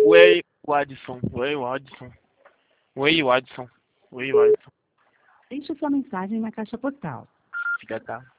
Oi, Wadson. Oi, Wadson. Oi, Wadson. Oi, Wadson. Deixe sua mensagem na caixa postal. Já tá.